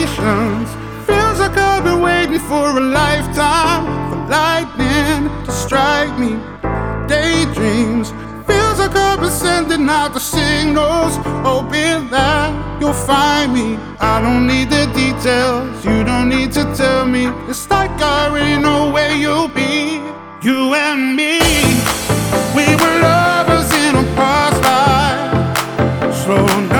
constellations. Feels like I've been waiting for a lifetime for lightning to strike me. Daydreams. Feels like I've been sending out the signals, hoping that you'll find me. I don't need the details, you don't need to tell me. It's like I already know where you'll be. You and me, we were lovers in a past life. Slow